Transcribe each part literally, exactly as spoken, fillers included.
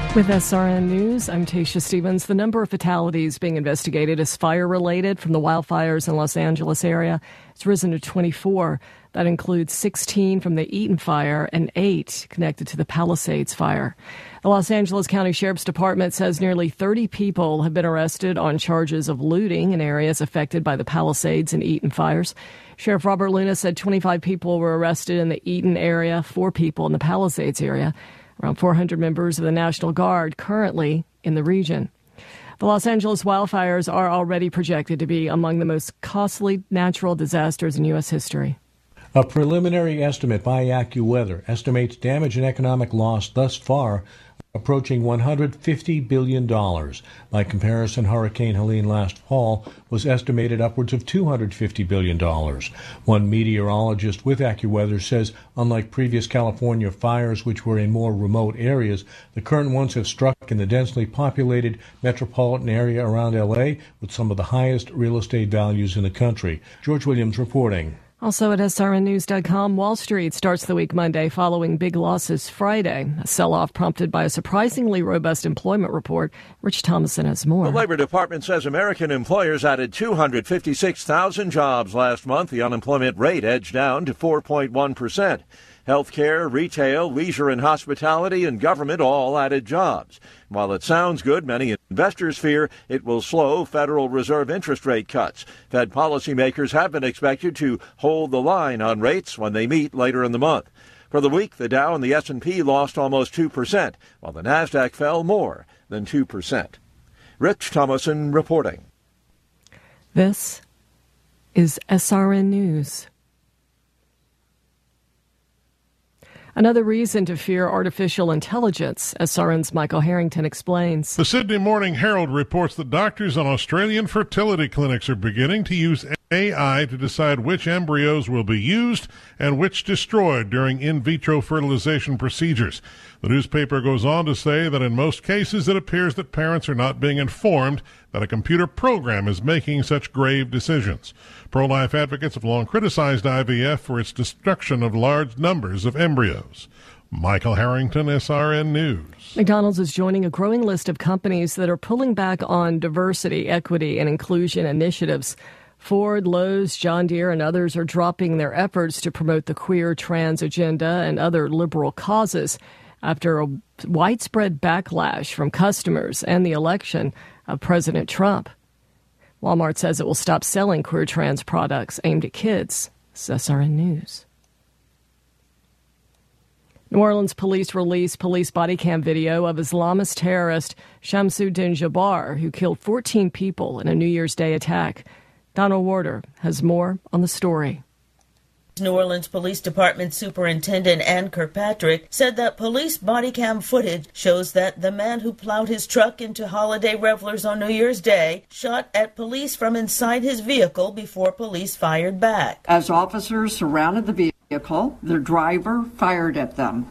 With S R N News, I'm Tasha Stevens. The number of fatalities being investigated as fire-related from the wildfires in Los Angeles area has risen to twenty-four. That includes sixteen from the Eaton fire and eight connected to the Palisades fire. The Los Angeles County Sheriff's Department says nearly thirty people have been arrested on charges of looting in areas affected by the Palisades and Eaton fires. Sheriff Robert Luna said twenty-five people were arrested in the Eaton area, four people in the Palisades area. Around four hundred members of the National Guard currently in the region. The Los Angeles wildfires are already projected to be among the most costly natural disasters in U S history. A preliminary estimate by AccuWeather estimates damage and economic loss thus far approaching one hundred fifty billion dollars. By comparison, Hurricane Helene last fall was estimated upwards of two hundred fifty billion dollars. One meteorologist with AccuWeather says, unlike previous California fires, which were in more remote areas, the current ones have struck in the densely populated metropolitan area around L A with some of the highest real estate values in the country. George Williams reporting. Also at S R N news dot com, Wall Street starts the week Monday following big losses Friday. A sell-off prompted by a surprisingly robust employment report. Rich Thomason has more. The Labor Department says American employers added two hundred fifty-six thousand jobs last month. The unemployment rate edged down to four point one percent. Healthcare, retail, leisure and hospitality, and government all added jobs. While it sounds good, many investors fear it will slow Federal Reserve interest rate cuts. Fed policymakers have been expected to hold the line on rates when they meet later in the month. For the week, the Dow and the S and P lost almost two percent, while the Nasdaq fell more than two percent. Rich Thomason reporting. This is S R N News. Another reason to fear artificial intelligence, S R N's Michael Harrington explains. The Sydney Morning Herald reports that doctors on Australian fertility clinics are beginning to use A I to decide which embryos will be used and which destroyed during in vitro fertilization procedures. The newspaper goes on to say that in most cases it appears that parents are not being informed that a computer program is making such grave decisions. Pro-life advocates have long criticized I V F for its destruction of large numbers of embryos. Michael Harrington, S R N News. McDonald's is joining a growing list of companies that are pulling back on diversity, equity, and inclusion initiatives. Ford, Lowe's, John Deere, and others are dropping their efforts to promote the queer, trans agenda and other liberal causes after a widespread backlash from customers and the election of President Trump. Walmart says it will stop selling queer trans products aimed at kids. This is S R N News. New Orleans police released police body cam video of Islamist terrorist Shamsuddin Jabbar, who killed fourteen people in a New Year's Day attack. Donald Warder has more on the story. New Orleans Police Department Superintendent Ann Kirkpatrick said that police body cam footage shows that the man who plowed his truck into holiday revelers on New Year's Day shot at police from inside his vehicle before police fired back. As officers surrounded the vehicle, the driver fired at them.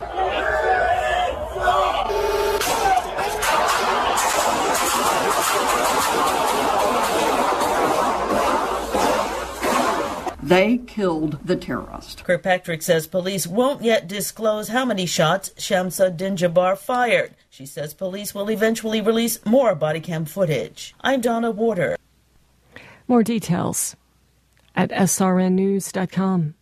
They killed the terrorist. Kirkpatrick says police won't yet disclose how many shots Shamsuddin Jabbar fired. She says police will eventually release more body cam footage. I'm Donna Warder. More details at S R N news dot com.